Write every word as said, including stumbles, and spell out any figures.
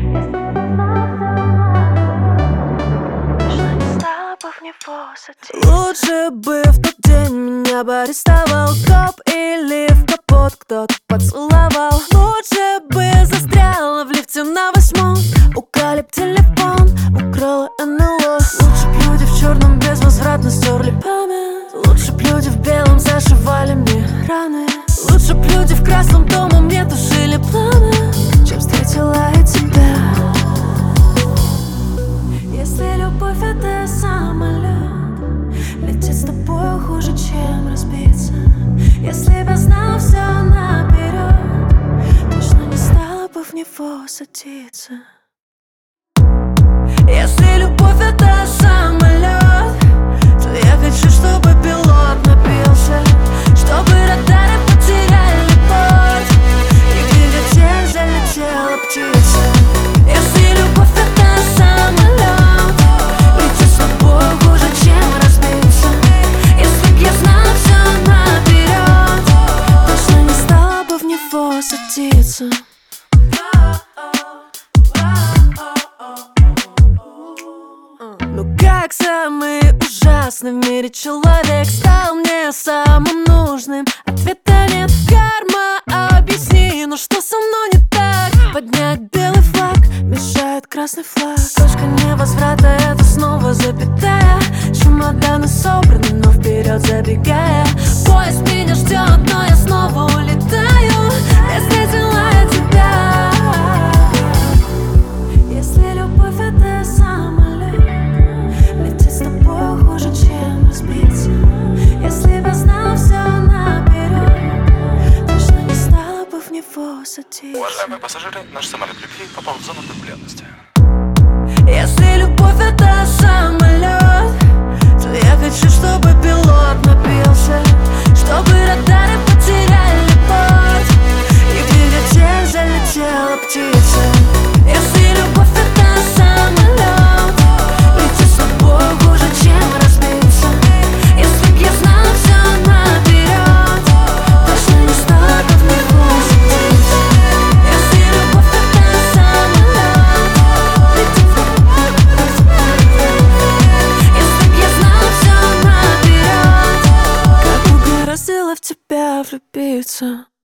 Лучше бы в тот день меня бы арестовал коп или в капот кто-то поцеловал. Лучше бы застряла в лифте на восьмом, укалип телефон, укрыла эн эл о. Лучше б люди в черном безвозвратно стерли память. Лучше б люди в белом зашивали мне раны. Лучше б люди в красном доме мне тушили пламя, чем встретила я тебя. Если любовь — это самолет, лететь с тобой хуже, чем разбиться. Если бы знал все наперед, точно не стала бы в него садиться. Если любовь — это самолет, то я хочу, чтобы пилот напился, чтобы радары потеряли борт, и где тень залетела птица. Если любовь — это самолет, лететь с тобой хуже, чем разбиться. Если б я знала все наперед, точно не стала бы в него садиться. Ну как самый ужасный в мире человек стал мне самым нужным? Ответа нет, карма, объясни, ну что со мной не так? Поднять белый флаг, мешает красный флаг. Точка невозврата — это снова запятая. Чемоданы собраны, но вперед забегая. Поезд меня ждет, но я снова улетаю. Я встретила я тебя. Если любовь — это самолет, лететь с тобой хуже, чем разбиться. Если бы знала все наперед, точно не стала бы в него садиться. Уважаемые пассажиры, наш самолет любви попал в зону турбулентности. Если любовь — это самолет, то я хочу, чтобы пилот напился, чтобы радары потеряли борт, и где тень залетела птица. Если любовь — это самолет, лететь с тобой хуже, чем разбиться. Если б я знала все наперед, точно не стала бы в него садиться. Если любовь — это самолет, лететь с тобой хуже, если б я знала все наперед, как угораздило в тебя влюбиться.